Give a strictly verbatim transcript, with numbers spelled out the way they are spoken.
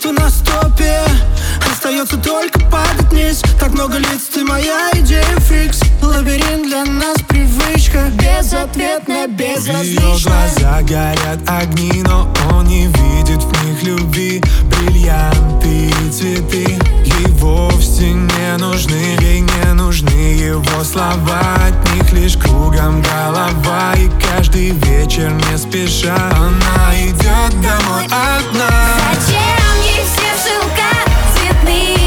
чувства на стопе. Остается только падать вниз. Так много лиц, ты моя идея фикс. Лабиринт для нас привычка. Безответная, безразличная. В ее глаза горят огни, но он не видит в них любви. Бриллианты и цветы ей вовсе не нужны. Ей не нужны его слова, от них лишь кругом голова. И каждый вечер не спеша она идет домой одна. Зачем ей все в шелках цветные?